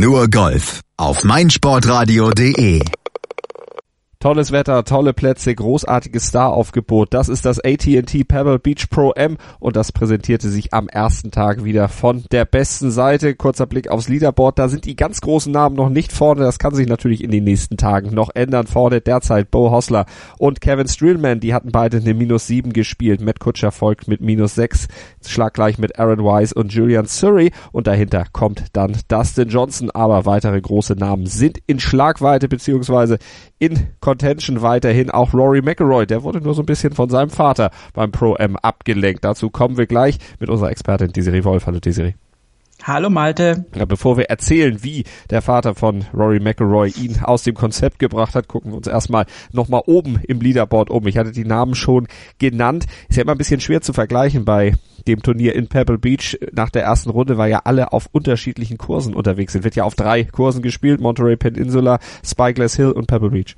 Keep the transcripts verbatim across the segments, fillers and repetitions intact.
Nur Golf auf meinsportradio punkt de. Tolles Wetter, tolle Plätze, großartiges Staraufgebot. Das ist das A T and T Pebble Beach Pro-Am und das präsentierte sich am ersten Tag wieder von der besten Seite. Kurzer Blick aufs Leaderboard, da sind die ganz großen Namen noch nicht vorne. Das kann sich natürlich in den nächsten Tagen noch ändern. Vorne derzeit Beau Hossler und Kevin Streelman, die hatten beide eine minus sieben gespielt. Matt Kutscher folgt mit minus sechs, schlaggleich mit Aaron Wise und Julian Surrey und dahinter kommt dann Dustin Johnson. Aber weitere große Namen sind in Schlagweite beziehungsweise in Contention weiterhin. Auch Rory McIlroy, der wurde nur so ein bisschen von seinem Vater beim Pro-Am abgelenkt. Dazu kommen wir gleich mit unserer Expertin Desiree Wolf. Hallo Desiree. Hallo Malte. Ja, bevor wir erzählen, wie der Vater von Rory McIlroy ihn aus dem Konzept gebracht hat, gucken wir uns erstmal nochmal oben im Leaderboard um. Ich hatte die Namen schon genannt. Ist ja immer ein bisschen schwer zu vergleichen bei dem Turnier in Pebble Beach nach der ersten Runde, weil ja alle auf unterschiedlichen Kursen unterwegs sind. Wird ja auf drei Kursen gespielt, Monterey Peninsula, Spyglass Hill und Pebble Beach.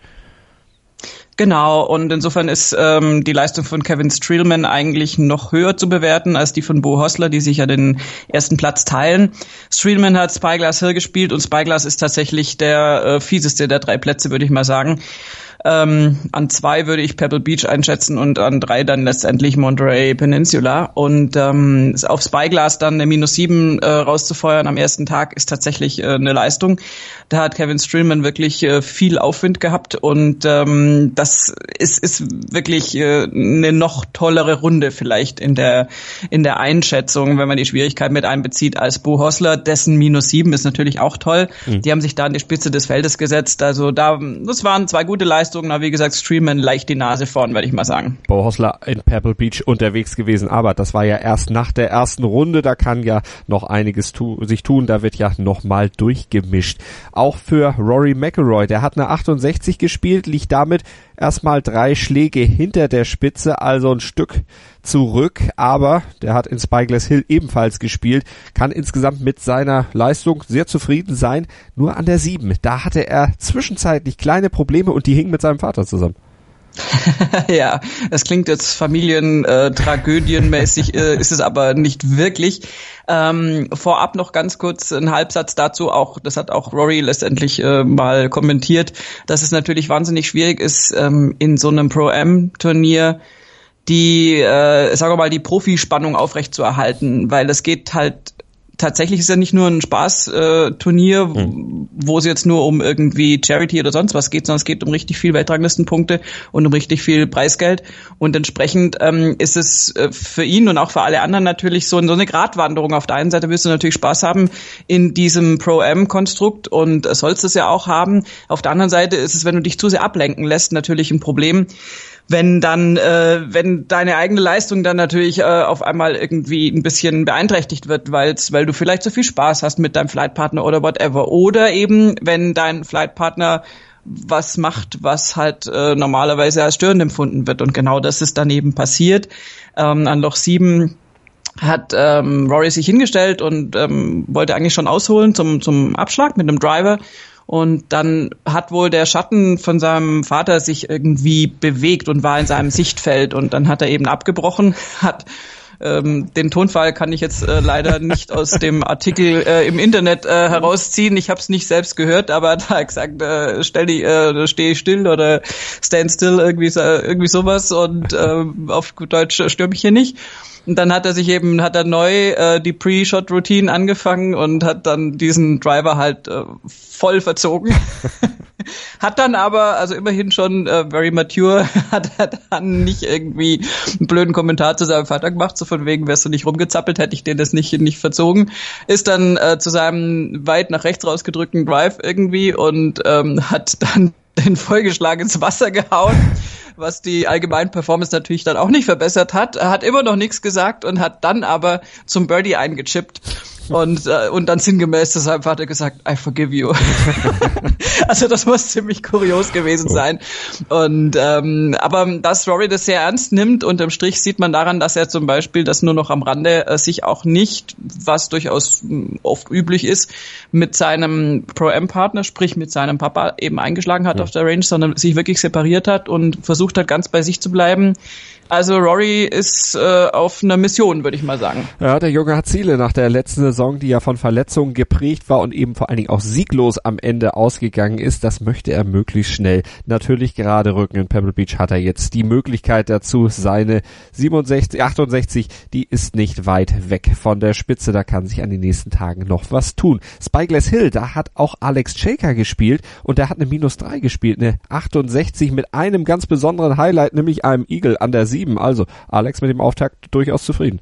Genau, und insofern ist ähm, die Leistung von Kevin Streelman eigentlich noch höher zu bewerten als die von Beau Hossler, die sich ja den ersten Platz teilen. Streelman hat Spyglass Hill gespielt und Spyglass ist tatsächlich der äh, fieseste der drei Plätze, würde ich mal sagen. Ähm, an zwei würde ich Pebble Beach einschätzen und an drei dann letztendlich Monterey Peninsula. Und ähm, auf Spyglass dann eine minus sieben äh, rauszufeuern am ersten Tag ist tatsächlich äh, eine Leistung. Da hat Kevin Streelman wirklich äh, viel Aufwind gehabt und ähm, das ist, ist wirklich äh, eine noch tollere Runde vielleicht in der in der Einschätzung, wenn man die Schwierigkeit mit einbezieht, als Beau Hossler. Dessen minus sieben ist natürlich auch toll. Mhm. Die haben sich da an die Spitze des Feldes gesetzt. Also da, das waren zwei gute Leistungen. Aber wie gesagt, Streelman leicht die Nase vorn, würde ich mal sagen. Beau Hossler in Pebble Beach unterwegs gewesen, aber das war ja erst nach der ersten Runde. Da kann ja noch einiges tu- sich tun. Da wird ja nochmal durchgemischt. Auch für Rory McIlroy, der hat eine achtundsechzig gespielt, liegt damit erstmal drei Schläge hinter der Spitze, also ein Stück zurück, aber der hat in Spyglass Hill ebenfalls gespielt, kann insgesamt mit seiner Leistung sehr zufrieden sein, nur an der sieben. Da hatte er zwischenzeitlich kleine Probleme und die hingen mit seinem Vater zusammen. Ja, es klingt jetzt familientragödienmäßig, äh, ist es aber nicht wirklich. Ähm, vorab noch ganz kurz ein Halbsatz dazu, auch das hat auch Rory letztendlich äh, mal kommentiert, dass es natürlich wahnsinnig schwierig ist, ähm, in so einem Pro-Am-Turnier die, äh, sagen wir mal, die Profispannung aufrecht zu erhalten, weil es geht halt tatsächlich ist ja nicht nur ein Spaßturnier, äh, mhm. wo es jetzt nur um irgendwie Charity oder sonst was geht, sondern es geht um richtig viel Weltranglistenpunkte und um richtig viel Preisgeld. Und entsprechend ähm, ist es äh, für ihn und auch für alle anderen natürlich so, so eine Gratwanderung. Auf der einen Seite willst du natürlich Spaß haben in diesem Pro-Am-Konstrukt und äh, sollst es ja auch haben. Auf der anderen Seite ist es, wenn du dich zu sehr ablenken lässt, natürlich ein Problem. Wenn dann, äh, wenn deine eigene Leistung dann natürlich äh, auf einmal irgendwie ein bisschen beeinträchtigt wird, weil's, weil du vielleicht so viel Spaß hast mit deinem Flightpartner oder whatever. Oder eben, wenn dein Flightpartner was macht, was halt äh, normalerweise als störend empfunden wird. Und genau das ist dann eben passiert. Ähm, an Loch sieben hat ähm, Rory sich hingestellt und ähm, wollte eigentlich schon ausholen zum zum Abschlag mit einem Driver. Und dann hat wohl der Schatten von seinem Vater sich irgendwie bewegt und war in seinem Sichtfeld. Und dann hat er eben abgebrochen, hat ähm, den Tonfall kann ich jetzt äh, leider nicht aus dem Artikel äh, im Internet äh, herausziehen. Ich habe es nicht selbst gehört, aber da hat gesagt, äh, stell dich, äh, steh still oder stand still, irgendwie, irgendwie sowas. Und äh, auf Deutsch stör mich hier nicht. Und dann hat er sich eben, hat er neu äh, die Pre-Shot-Routine angefangen und hat dann diesen Driver halt äh, voll verzogen. Hat dann aber, also immerhin schon äh, very mature, hat er dann nicht irgendwie einen blöden Kommentar zu seinem Vater gemacht, so von wegen, wärst du nicht rumgezappelt, hätte ich den das nicht nicht verzogen. Ist dann äh, zu seinem weit nach rechts rausgedrückten Drive irgendwie und ähm, hat dann den Vollgeschlag ins Wasser gehauen, was die allgemeine Performance natürlich dann auch nicht verbessert hat. Er hat immer noch nichts gesagt und hat dann aber zum Birdie eingechippt. Und äh, und dann sinngemäß zu seinem Vater gesagt, I forgive you. Also das muss ziemlich kurios gewesen sein. Und ähm, aber dass Rory das sehr ernst nimmt, unterm Strich sieht man daran, dass er zum Beispiel das nur noch am Rande äh, sich auch nicht, was durchaus mh, oft üblich ist, mit seinem Pro-Am-Partner, sprich mit seinem Papa eben eingeschlagen hat, ja, auf der Range, sondern sich wirklich separiert hat und versucht versucht hat, ganz bei sich zu bleiben. Also Rory ist äh, auf einer Mission, würde ich mal sagen. Ja, der Junge hat Ziele nach der letzten Saison, die ja von Verletzungen geprägt war und eben vor allen Dingen auch sieglos am Ende ausgegangen ist. Das möchte er möglichst schnell natürlich gerade rücken. In Pebble Beach hat er jetzt die Möglichkeit dazu. Seine siebenundsechzig, achtundsechzig, die ist nicht weit weg von der Spitze. Da kann sich an den nächsten Tagen noch was tun. Spyglass Hill, da hat auch Alex Cejka gespielt und der hat eine minus drei gespielt, eine achtundsechzig mit einem ganz besonderen Highlight, nämlich einem Eagle an der sieben. Also Alex mit dem Auftakt durchaus zufrieden.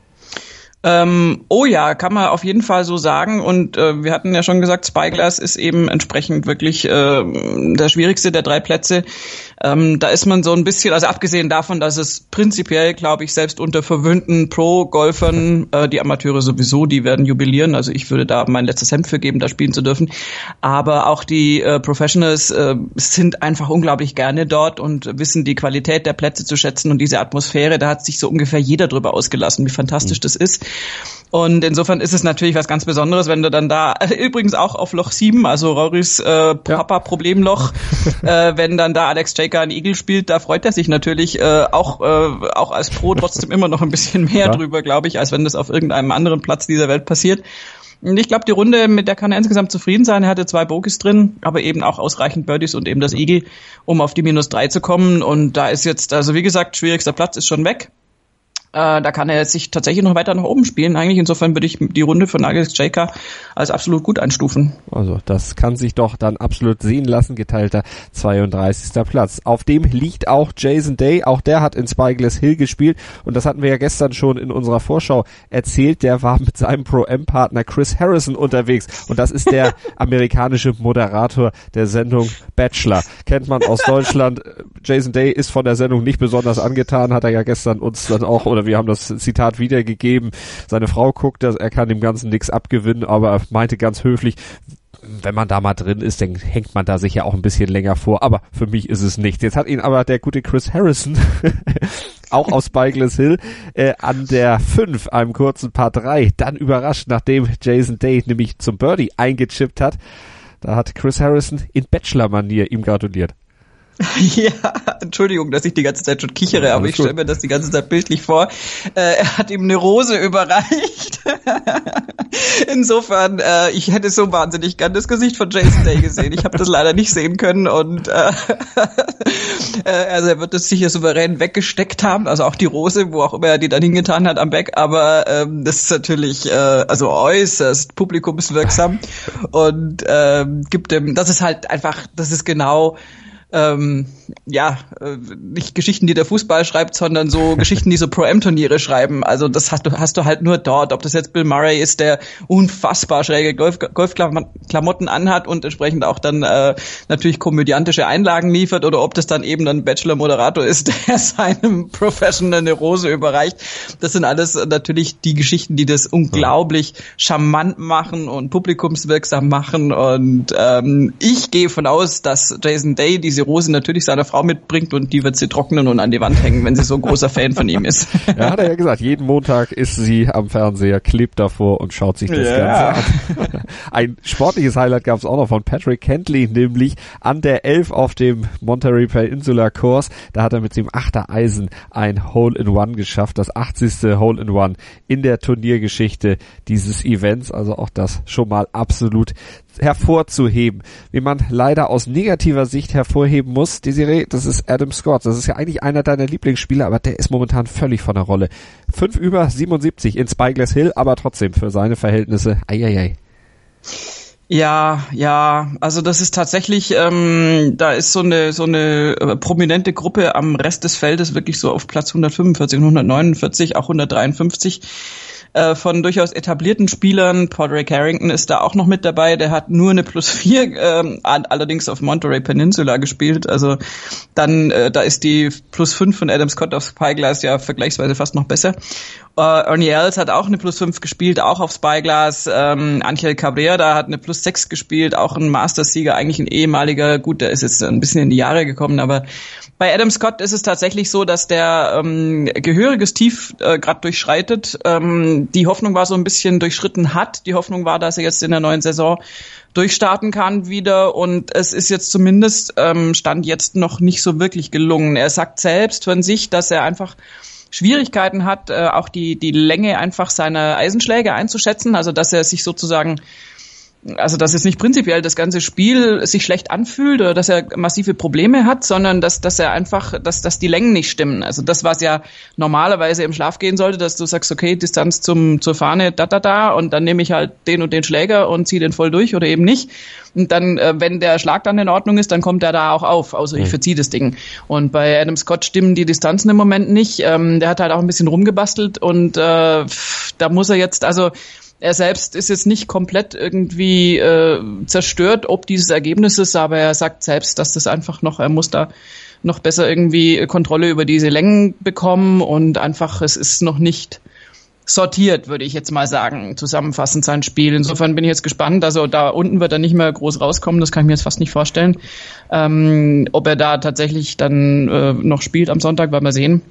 Ähm, oh ja, kann man auf jeden Fall so sagen. Und äh, wir hatten ja schon gesagt, Spyglass ist eben entsprechend wirklich äh, der schwierigste der drei Plätze. Ähm, da ist man so ein bisschen, also abgesehen davon, dass es prinzipiell, glaube ich, selbst unter verwöhnten Pro-Golfern, äh, die Amateure sowieso, die werden jubilieren. Also ich würde da mein letztes Hemd für geben, da spielen zu dürfen. Aber auch die äh, Professionals äh, sind einfach unglaublich gerne dort und wissen die Qualität der Plätze zu schätzen und diese Atmosphäre. Da hat sich so ungefähr jeder drüber ausgelassen, wie fantastisch mhm. das ist. Und insofern ist es natürlich was ganz Besonderes, wenn du dann da, übrigens auch auf Loch sieben, also Rorys äh, Papa-Problemloch, äh, wenn dann da Alex Cejka einen Eagle spielt, da freut er sich natürlich äh, auch äh, auch als Pro trotzdem immer noch ein bisschen mehr ja. drüber, glaube ich, als wenn das auf irgendeinem anderen Platz dieser Welt passiert. Und ich glaube, die Runde, mit der kann er insgesamt zufrieden sein. Er hatte zwei Bogies drin, aber eben auch ausreichend Birdies und eben das Eagle, um auf die minus drei zu kommen. Und da ist jetzt, also wie gesagt, schwierigster Platz ist schon weg. Äh, da kann er jetzt sich tatsächlich noch weiter nach oben spielen. Eigentlich insofern würde ich die Runde von Alex Cejka als absolut gut einstufen. Also das kann sich doch dann absolut sehen lassen. Geteilter zweiunddreißigster Platz. Auf dem liegt auch Jason Day. Auch der hat in Spyglass Hill gespielt. Und das hatten wir ja gestern schon in unserer Vorschau erzählt. Der war mit seinem Pro-Am-Partner Chris Harrison unterwegs. Und das ist der amerikanische Moderator der Sendung Bachelor. Kennt man aus Deutschland. Jason Day ist von der Sendung nicht besonders angetan. Hat er ja gestern uns dann auch, oder wir haben das Zitat wiedergegeben. Seine Frau guckt, dass er kann dem Ganzen nichts abgewinnen, aber er meinte ganz höflich, wenn man da mal drin ist, dann hängt man da sicher auch ein bisschen länger vor, aber für mich ist es nichts. Jetzt hat ihn aber der gute Chris Harrison auch aus Spyglass Hill äh, an der fünf, einem kurzen Par drei, dann überrascht, nachdem Jason Day nämlich zum Birdie eingechippt hat. Da hat Chris Harrison in Bachelor-Manier ihm gratuliert. Ja, Entschuldigung, dass ich die ganze Zeit schon kichere, ja, aber ich stelle mir das die ganze Zeit bildlich vor. Äh, er hat ihm eine Rose überreicht. Insofern, äh, ich hätte so wahnsinnig gern das Gesicht von Jason Day gesehen. Ich habe das leider nicht sehen können und äh, also er wird das sicher souverän weggesteckt haben, also auch die Rose, wo auch immer er die dann hingetan hat am Back, aber ähm, das ist natürlich äh, also äußerst publikumswirksam und ähm, gibt dem, das ist halt einfach, das ist genau Ähm, ja, äh, nicht Geschichten, die der Fußball schreibt, sondern so Geschichten, die so Pro-Am-Turniere schreiben. Also das hast du, hast du halt nur dort. Ob das jetzt Bill Murray ist, der unfassbar schräge Golf, Golfklamotten anhat und entsprechend auch dann äh, natürlich komödiantische Einlagen liefert, oder ob das dann eben ein Bachelor-Moderator ist, der seinem Professional eine Rose überreicht. Das sind alles natürlich die Geschichten, die das unglaublich charmant machen und publikumswirksam machen. Und ähm, ich gehe von aus, dass Jason Day diese Rose natürlich seiner Frau mitbringt und die wird sie trocknen und an die Wand hängen, wenn sie so ein großer Fan von ihm ist. Ja, hat er ja gesagt, jeden Montag ist sie am Fernseher, klebt davor und schaut sich das yeah. Ganze an. Ein sportliches Highlight gab es auch noch von Patrick Cantley, nämlich an der elf auf dem Monterey Peninsula Course. Da hat er mit dem achter Eisen ein Hole-in-One geschafft, das achtzigste Hole-in-One in der Turniergeschichte dieses Events. Also auch das schon mal absolut hervorzuheben. Wie man leider aus negativer Sicht hervorheben muss, Desiree, das ist Adam Scott. Das ist ja eigentlich einer deiner Lieblingsspieler, aber der ist momentan völlig von der Rolle. Fünf über siebenundsiebzig in Spyglass Hill, aber trotzdem für seine Verhältnisse, eieiei. Ja, ja, also das ist tatsächlich, ähm, da ist so eine so eine äh, prominente Gruppe am Rest des Feldes wirklich so auf Platz hundertfünfundvierzig und hundertneunundvierzig, auch hundertdreiundfünfzig. Äh, von durchaus etablierten Spielern. Padraig Harrington ist da auch noch mit dabei, der hat nur eine Plus vier, ähm, allerdings auf Monterey Peninsula gespielt, also dann, äh, da ist die Plus fünf von Adam Scott auf Spyglass ja vergleichsweise fast noch besser. Uh, Ernie Els hat auch eine Plus fünf gespielt, auch auf Spyglass. Ähm, Angel Cabrera hat eine Plus sechs gespielt, auch ein Masters-Sieger, eigentlich ein ehemaliger, gut, der ist jetzt ein bisschen in die Jahre gekommen, aber bei Adam Scott ist es tatsächlich so, dass der ähm, gehöriges Tief äh, gerade durchschreitet. Ähm, die Hoffnung war so ein bisschen durchschritten hat. Die Hoffnung war, dass er jetzt in der neuen Saison durchstarten kann wieder, und es ist jetzt zumindest ähm, Stand jetzt noch nicht so wirklich gelungen. Er sagt selbst von sich, dass er einfach Schwierigkeiten hat, äh, auch die die Länge einfach seiner Eisenschläge einzuschätzen, also dass er sich sozusagen Also, dass es nicht prinzipiell das ganze Spiel sich schlecht anfühlt oder dass er massive Probleme hat, sondern dass, dass er einfach, dass, dass die Längen nicht stimmen. Also das, was ja normalerweise im Schlaf gehen sollte, dass du sagst, okay, Distanz zum, zur Fahne, da, da, da, und dann nehme ich halt den und den Schläger und ziehe den voll durch oder eben nicht. Und dann, äh, wenn der Schlag dann in Ordnung ist, dann kommt er da auch auf. Also ich verziehe das Ding. Und bei Adam Scott stimmen die Distanzen im Moment nicht. Ähm, der hat halt auch ein bisschen rumgebastelt und äh, da muss er jetzt, also er selbst ist jetzt nicht komplett irgendwie äh, zerstört ob dieses Ergebnisses, aber er sagt selbst, dass das einfach noch, er muss da noch besser irgendwie Kontrolle über diese Längen bekommen und einfach, es ist noch nicht sortiert, würde ich jetzt mal sagen, zusammenfassend sein Spiel. Insofern bin ich jetzt gespannt, also da unten wird er nicht mehr groß rauskommen, das kann ich mir jetzt fast nicht vorstellen. Ähm, ob er da tatsächlich dann äh, noch spielt am Sonntag, werden wir sehen.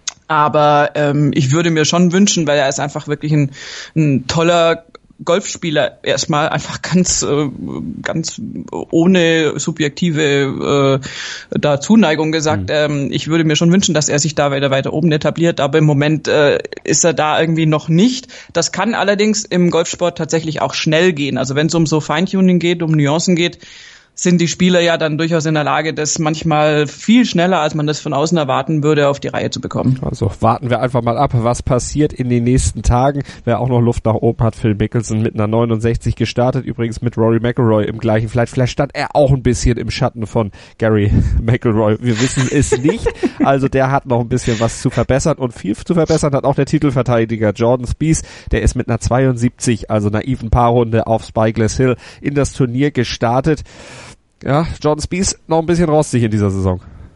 Aber ähm, ich würde mir schon wünschen, weil er ist einfach wirklich ein, ein toller Golfspieler, erstmal einfach ganz äh, ganz ohne subjektive äh, da Zuneigung gesagt. Mhm. Ähm, ich würde mir schon wünschen, dass er sich da weiter weiter oben etabliert, aber im Moment äh, ist er da irgendwie noch nicht. Das kann allerdings im Golfsport tatsächlich auch schnell gehen. Also wenn es um so Feintuning geht, um Nuancen geht, sind die Spieler ja dann durchaus in der Lage, das manchmal viel schneller, als man das von außen erwarten würde, auf die Reihe zu bekommen. Also warten wir einfach mal ab, was passiert in den nächsten Tagen. Wer auch noch Luft nach oben hat, Phil Mickelson mit einer neunundsechzig gestartet, übrigens mit Rory McIlroy im gleichen Flight. Vielleicht stand er auch ein bisschen im Schatten von Gary McIlroy. Wir wissen es nicht. Also der hat noch ein bisschen was zu verbessern, und viel zu verbessern hat auch der Titelverteidiger Jordan Spieth. Der ist mit einer zweiundsiebzig, also naiven Paarrunde auf Spyglass Hill in das Turnier gestartet. Ja, Jordan Spieth noch ein bisschen rostig in dieser Saison.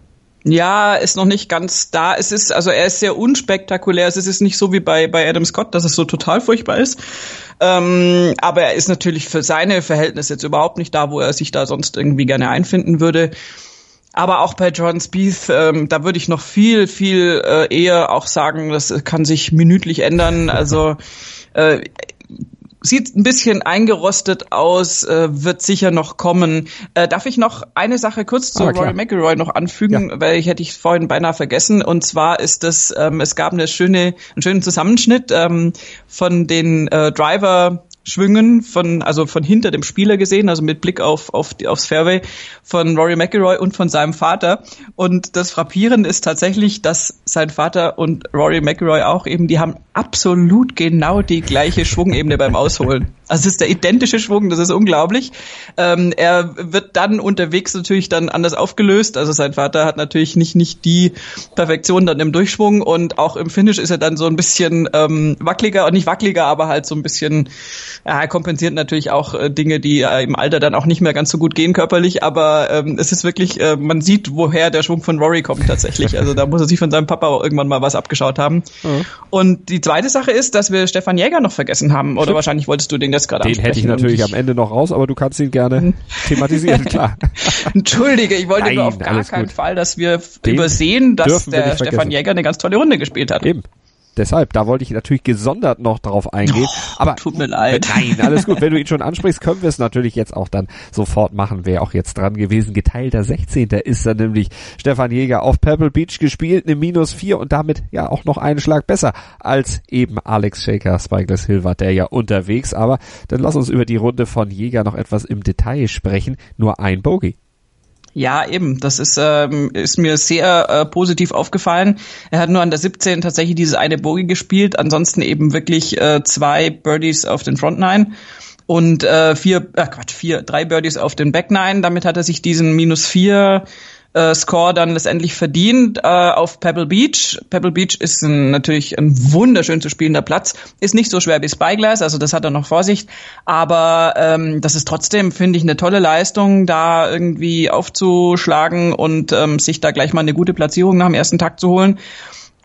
Ja, ist noch nicht ganz da. Es ist, also er ist sehr unspektakulär. Es ist nicht so wie bei bei Adam Scott, dass es so total furchtbar ist. Ähm, aber er ist natürlich für seine Verhältnisse jetzt überhaupt nicht da, wo er sich da sonst irgendwie gerne einfinden würde. Aber auch bei Jordan Spieth, ähm, da würde ich noch viel, viel äh, eher auch sagen, das kann sich minütlich ändern. Also äh, sieht ein bisschen eingerostet aus, äh, wird sicher noch kommen. Äh, darf ich noch eine Sache kurz zu Rory McIlroy noch anfügen, ja. Weil ich hätte ich vorhin beinahe vergessen. Und zwar ist das, ähm, es gab eine schöne, einen schönen Zusammenschnitt ähm, von den äh, Driver Schwüngen von, also von hinter dem Spieler gesehen, also mit Blick auf, auf die, aufs Fairway von Rory McIlroy und von seinem Vater. Und das Frappierende ist tatsächlich, dass sein Vater und Rory McIlroy auch eben, die haben absolut genau die gleiche Schwungebene beim Ausholen. Also es ist der identische Schwung, das ist unglaublich. Ähm, er wird dann unterwegs natürlich dann anders aufgelöst. Also sein Vater hat natürlich nicht nicht die Perfektion dann im Durchschwung, und auch im Finish ist er dann so ein bisschen ähm, wackeliger, und nicht wackeliger, aber halt so ein bisschen, ja, er kompensiert natürlich auch äh, Dinge, die äh, im Alter dann auch nicht mehr ganz so gut gehen körperlich, aber ähm, es ist wirklich, äh, man sieht, woher der Schwung von Rory kommt tatsächlich. Also da muss er sich von seinem Papa auch irgendwann mal was abgeschaut haben. Mhm. Und die zweite Sache ist, dass wir Stefan Jäger noch vergessen haben, oder Stimmt. Wahrscheinlich wolltest du den jetzt gerade ansprechen. Den hätte ich natürlich am Ende noch raus, aber du kannst ihn gerne thematisieren, klar. Entschuldige, ich wollte Nein, nur auf gar keinen gut. Fall, dass wir den übersehen, dass der Stefan vergessen. Jäger eine ganz tolle Runde gespielt hat. Eben. Deshalb, da wollte ich natürlich gesondert noch drauf eingehen. Oh, aber tut mir leid. Nein, alles gut. Wenn du ihn schon ansprichst, können wir es natürlich jetzt auch dann sofort machen. Wäre auch jetzt dran gewesen. Geteilter sechzehnter ist dann nämlich Stefan Jäger auf Pebble Beach gespielt, eine minus vier, und damit ja auch noch einen Schlag besser als eben Alex Shaker. Spyglass Hill war der ja unterwegs. Aber dann lass uns über die Runde von Jäger noch etwas im Detail sprechen. Nur ein Bogey. Ja, eben. Das ist ähm, ist mir sehr äh, positiv aufgefallen. Er hat nur an der siebzehn tatsächlich dieses eine Bogey gespielt, ansonsten eben wirklich äh, zwei Birdies auf den Front Nine und äh, vier, äh, Quatsch, vier, drei Birdies auf den Back Nine. Damit hat er sich diesen minus vier äh, Score dann letztendlich verdient äh, auf Pebble Beach. Pebble Beach ist ein, natürlich ein wunderschön zu spielender Platz. Ist nicht so schwer wie Spyglass, also das hat er noch vor sich. Aber ähm, das ist trotzdem, finde ich, eine tolle Leistung, da irgendwie aufzuschlagen und ähm, sich da gleich mal eine gute Platzierung nach dem ersten Tag zu holen.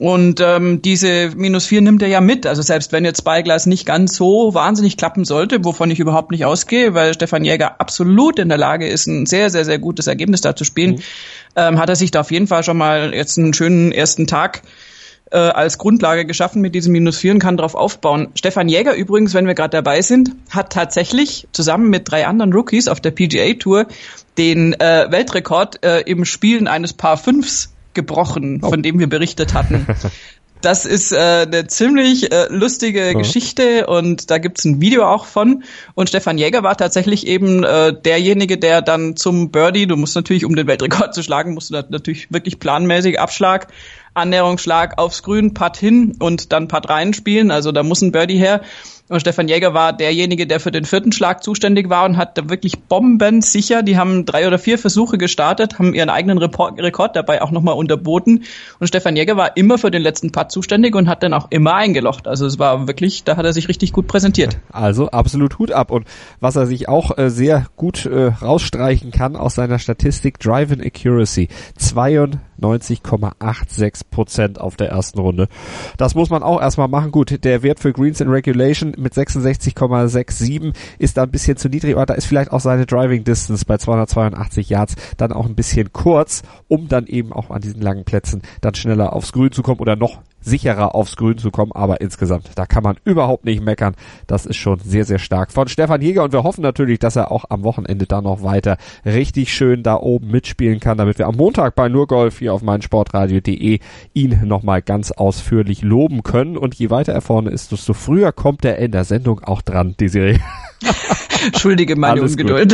Und ähm, diese minus vier nimmt er ja mit. Also selbst wenn jetzt Spyglass nicht ganz so wahnsinnig klappen sollte, wovon ich überhaupt nicht ausgehe, weil Stefan Jäger absolut in der Lage ist, ein sehr, sehr, sehr gutes Ergebnis da zu spielen, mhm. ähm, hat er sich da auf jeden Fall schon mal jetzt einen schönen ersten Tag äh, als Grundlage geschaffen mit diesem minus vier und kann drauf aufbauen. Stefan Jäger übrigens, wenn wir gerade dabei sind, hat tatsächlich zusammen mit drei anderen Rookies auf der P G A Tour den äh, Weltrekord äh, im Spielen eines Par Fünfs gebrochen, oh. von dem wir berichtet hatten. Das ist äh, eine ziemlich äh, lustige oh. Geschichte und da gibt's ein Video auch von. Und Stefan Jäger war tatsächlich eben äh, derjenige, der dann zum Birdie, du musst natürlich, um den Weltrekord zu schlagen, musst du da natürlich wirklich planmäßig Abschlag, Annäherungsschlag aufs Grün, Putt hin und dann Putt rein spielen. Also da muss ein Birdie her. Und Stefan Jäger war derjenige, der für den vierten Schlag zuständig war und hat da wirklich bombensicher, die haben drei oder vier Versuche gestartet, haben ihren eigenen Report, Rekord dabei auch nochmal unterboten. Und Stefan Jäger war immer für den letzten Putt zuständig und hat dann auch immer eingelocht. Also es war wirklich, da hat er sich richtig gut präsentiert. Also absolut Hut ab. Und was er sich auch äh, sehr gut äh, rausstreichen kann aus seiner Statistik, Drive-in Accuracy, zweiundneunzig Komma sechsundachtzig Prozent auf der ersten Runde. Das muss man auch erstmal machen. Gut, der Wert für Greens in Regulation mit sechsundsechzig Komma siebenundsechzig ist da ein bisschen zu niedrig, aber da ist vielleicht auch seine Driving Distance bei zweihundertzweiundachtzig Yards dann auch ein bisschen kurz, um dann eben auch an diesen langen Plätzen dann schneller aufs Grün zu kommen oder noch sicherer aufs Grün zu kommen, aber insgesamt, da kann man überhaupt nicht meckern. Das ist schon sehr, sehr stark von Stefan Jäger und wir hoffen natürlich, dass er auch am Wochenende dann noch weiter richtig schön da oben mitspielen kann, damit wir am Montag bei Nur Golf hier auf meinsportradio punkt de ihn nochmal ganz ausführlich loben können. Und je weiter er vorne ist, desto früher kommt er in der Sendung auch dran, Desiree. Entschuldige meine Alles Ungeduld.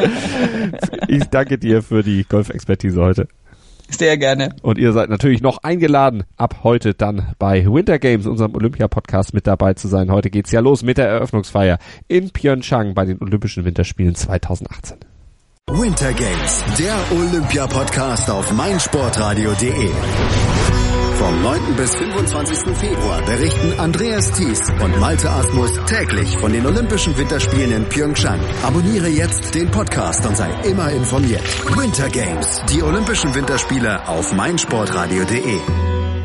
Ich danke dir für die Golfexpertise heute. Sehr gerne. Und ihr seid natürlich noch eingeladen, ab heute dann bei Winter Games, unserem Olympia-Podcast, mit dabei zu sein. Heute geht's ja los mit der Eröffnungsfeier in Pyeongchang bei den Olympischen Winterspielen zweitausendachtzehn. Winter Games, der Olympia-Podcast auf meinsportradio punkt de. Vom neunten bis fünfundzwanzigsten Februar berichten Andreas Thies und Malte Asmus täglich von den Olympischen Winterspielen in Pyeongchang. Abonniere jetzt den Podcast und sei immer informiert. Winter Games, die Olympischen Winterspiele auf meinsportradio punkt de.